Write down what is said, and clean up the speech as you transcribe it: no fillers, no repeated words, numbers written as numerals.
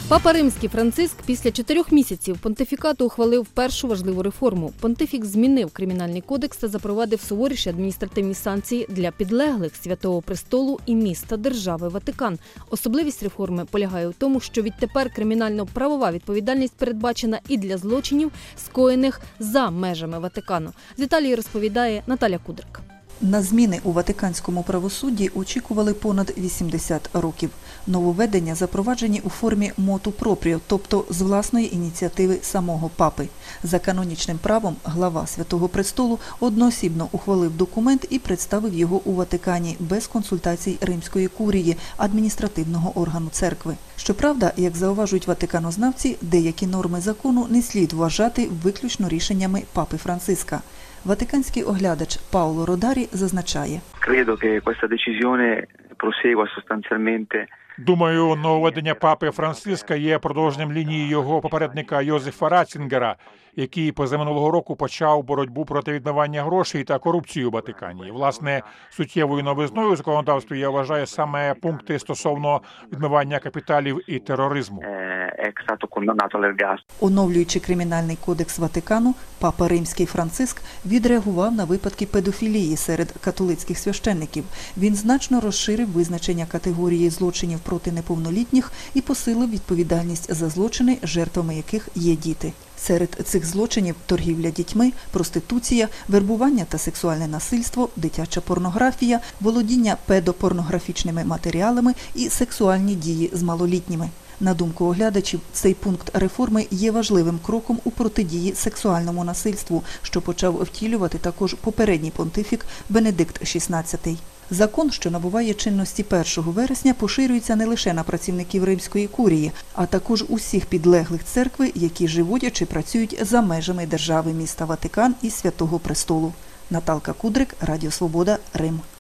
Папа Римський Франциск після 4 місяців понтифікату ухвалив першу важливу реформу. Понтифік змінив Кримінальний кодекс та запровадив суворіші адміністративні санкції для підлеглих Святого Престолу і міста держави Ватикан. Особливість реформи полягає в тому, що відтепер кримінально-правова відповідальність передбачена і для злочинів, скоєних за межами Ватикану. З Італії розповідає Наталя Кудрик. На зміни у ватиканському правосудді очікували понад 80 років. Нововведення запроваджені у формі моту пропріо, тобто з власної ініціативи самого папи. За канонічним правом глава Святого Престолу одноосібно ухвалив документ і представив його у Ватикані без консультацій Римської курії, адміністративного органу церкви. Щоправда, як зауважують ватиканознавці, деякі норми закону не слід вважати виключно рішеннями папи Франциска. Ватиканський оглядач Паоло Родарі зазначає. Думаю, нововведення папи Франциска є продовженням лінії його попередника Йозефа Ратцінгера, який позаминулого року почав боротьбу проти відмивання грошей та корупції у Ватикані. Власне, суттєвою новизною у законодавстві я вважаю саме пункти стосовно відмивання капіталів і тероризму. Оновлюючи Кримінальний кодекс Ватикану, папа Римський Франциск відреагував на випадки педофілії серед католицьких священників. Він значно розширив визначення категорії злочинів проти неповнолітніх і посилив відповідальність за злочини, жертвами яких є діти. Серед цих злочинів – торгівля дітьми, проституція, вербування та сексуальне насильство, дитяча порнографія, володіння педопорнографічними матеріалами і сексуальні дії з малолітніми. На думку оглядачів, цей пункт реформи є важливим кроком у протидії сексуальному насильству, що почав втілювати також попередній понтифік Бенедикт XVI. Закон, що набуває чинності 1 вересня, поширюється не лише на працівників Римської курії, а також усіх підлеглих церкви, які живуть чи працюють за межами держави міста Ватикан і Святого Престолу. Наталка Кудрик, Радіо Свобода, Рим.